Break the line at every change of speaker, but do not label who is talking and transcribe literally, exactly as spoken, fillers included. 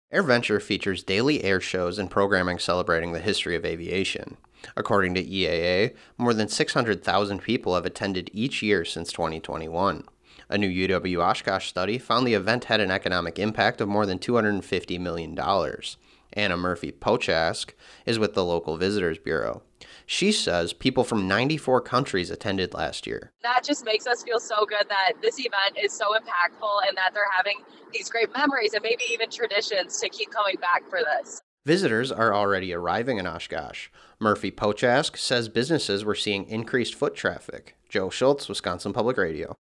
AirVenture features daily air shows and programming celebrating the history of aviation. According to E A A, more than six hundred thousand people have attended each year since twenty twenty-one. A new U W Oshkosh study found the event had an economic impact of more than two hundred fifty million dollars. Anna Murphy-Pochask is with the local Visitors Bureau. She says people from ninety-four countries attended last year.
That just makes us feel so good that this event is so impactful and that they're having these great memories and maybe even traditions to keep coming back for this.
Visitors are already arriving in Oshkosh. Murphy-Pochask says businesses were seeing increased foot traffic. Joe Schultz, Wisconsin Public Radio.